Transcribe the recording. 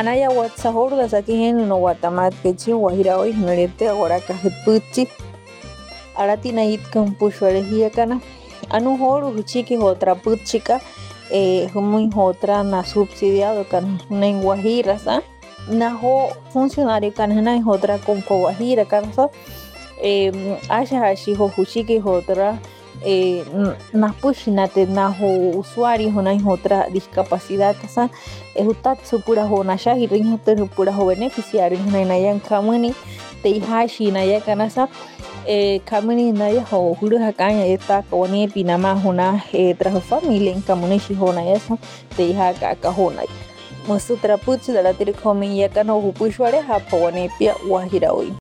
anaya WhatsApp saki hen no watamat kechi wahira hoy nurete agora kahpuchi aratina itkan pushware hiakana anu horu huchiki otra puchika muy otra na subsidiado kan nen Guajira sa na ho funcionario kan na otra con Guajira kan so asha ho huchiki otra na pushinate na ho usuario na otra discapacidad sa utat pura ho na shahi rin pura ho beneficiario na yan kamuni te hashi na ya kanasa kamuni na ya ho hulu hakanya eta kone pinama hona trajo familia en kamuni shi hona esa te haka ka hona musutra putsi dala tiri komi ya kana hupushware ha pone pia Guajira hoy